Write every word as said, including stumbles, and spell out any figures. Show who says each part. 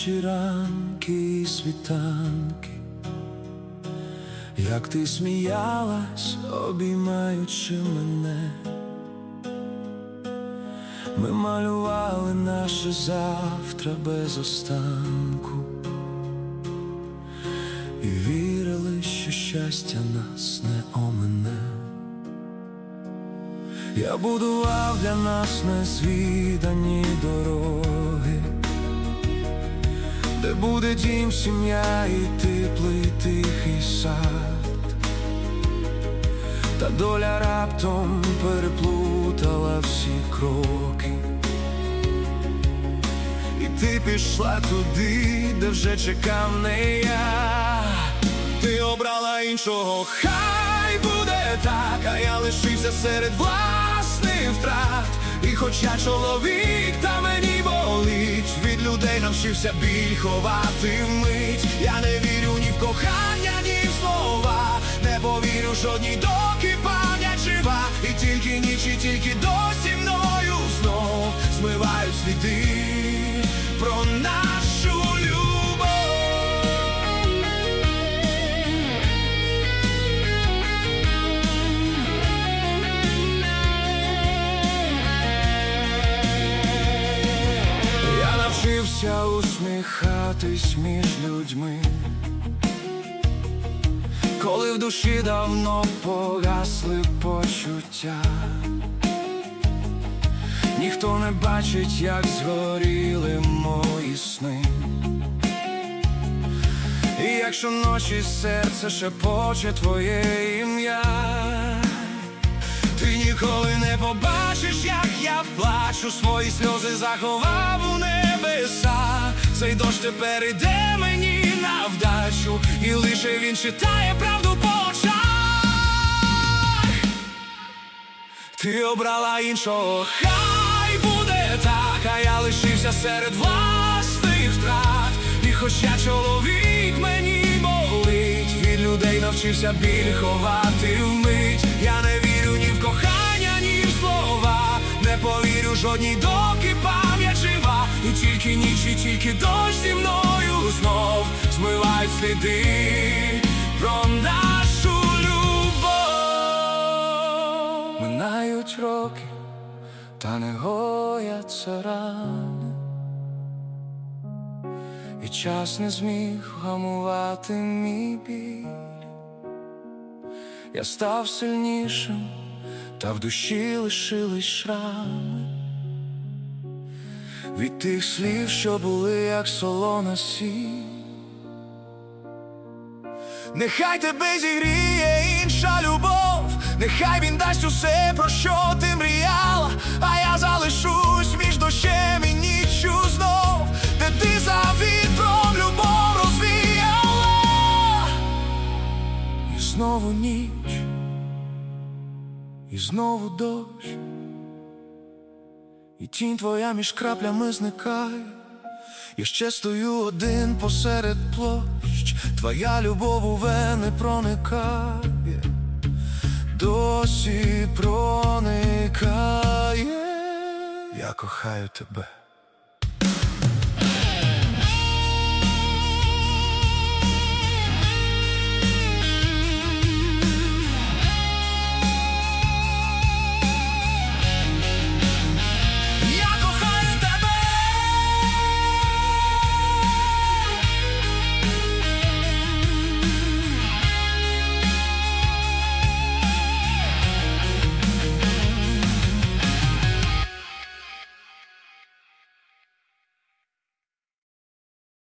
Speaker 1: наші ранки і світанки, як ти сміялась, обіймаючи мене. Ми малювали наше завтра без останку і вірили, що щастя нас не омине. Я будував для нас незвідані дороги, де буде дім, сім'я і теплий тихий сад. Та доля раптом переплутала всі кроки, і ти пішла туди, де вже чекав не я. Ти обрала іншого, хай буде так, а я лишився серед власних втрат. І хоч я чоловік, та мені болить, від людей навчився біль ховати вмить. Я не вірю ні в кохання, ні в слова, не повірю жодній, доки пам'ять жива. І тільки ніч, і тільки досі мною знов змивають сліди про нашу любов. Я навчився усміхатись між людьми, коли в душі давно погасли почуття. Ніхто не бачить, як згоріли мої сни. І якщо ночі серце шепоче твоє ім'я, ти ніколи не побачиш, як я плачу, свої сльози заховав у небеса. Цей дощ тепер іде мені на вдачу, і лише він читає правду по очах. Ти обрала іншого, хай буде так, а я лишився серед власних втрат. І хоч я чоловік, мені болить, від людей навчився біль ховати вмить. Я не вірю ні в кохання, ні в слова, не повірю жодній, доки пам'ять жива. І тільки ніч, і тільки дощ зі мною знов змивають сліди про нашу любов. Минають роки, та не гояться рани, і час не зміг вгамувати мій біль. Я став сильнішим, та в душі лишились шрами від тих слів, що були як солона сіль. Нехай тебе зігріє інша любов, нехай він дасть усе, про що ти мріяла, а я залишусь між дощем і ніччю знов, де ти за вітром любов розвіяла. І знову ніч, і знову дощ, і тінь твоя між краплями зникає. Я ще стою один посеред площ, твоя любов у вени проникає, досі проникає. Я кохаю тебе.